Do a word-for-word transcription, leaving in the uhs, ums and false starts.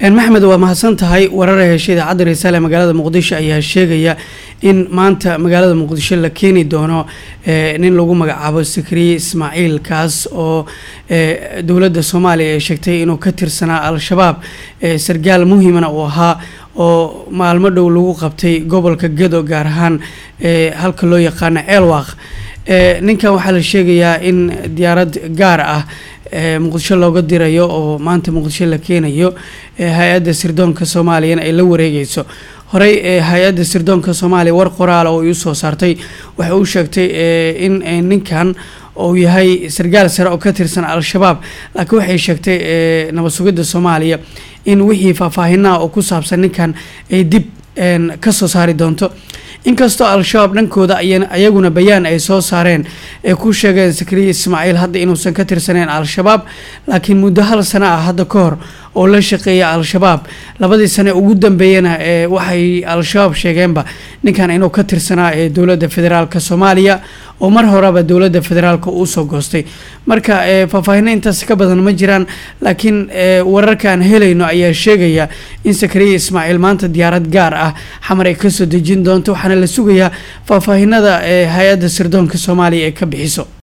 maxmed waa mahadsan tahay warar heshiida idaacadda Risaale magaalada Muqdisho ayaa sheegaya in maanta magaalada Muqdisho la keeni doono nin lagu magacaabo Sikri Ismaaciil kaas oo dawladda Soomaaliya ay sheegtay inuu ka tirsanaa al-shabaab sargaal muhiimana uu ahaa oo maalmo dhow lagu qabtay gobolka Gedo gaar ahaan halka loo yaqaan Elwaq ninkan waxaa la sheegayaa in diyaarad gaar ah Muqdisho looga dirayo oo maanta Muqdisho la keenayo hay'adda sirdoonka Soomaaliya ay la wareegayso horey hay'adda sirdoonka Soomaaliya war qoraal oo uu soo saartay waxa uu sheegtay in ninkan oo yahay sargaal sare oo ka tirsan al-shabaab laakiin waxay sheegtay nabad sugidda Soomaaliya in wixii faahfaahinaa oo ku saabsan ninkan ay dib ka soo saari doonto inkastoo al-shabaab dhankooda ayaguna bayaan ay soo saareen ee ku sheegeen Sikri Ismaaciil hadda inuusan ka tirsaneen al-shabaab laakiin muddo hal sano ah hadda ka hor oo la shaqeeya al-shabaab labadii sano ugu dambeeyana ee waxay al-shabaab sheegeenba ninkan inuu ka tirsanaa ee dawladda federaalka Soomaaliya oo mar horeba dawladda federaalka uu soo goostay marka faahfaahin intaas ka badan ma jiraan laakiin wararkan helayno ayaa sheegaya in Sikri Ismaaciil maanta diyaarad gaar ah xamar ay ka soo dejin doonto waxaana la sugayaa faahfaahinada hay'adda sirdoonka Soomaaliya ee ka bixiso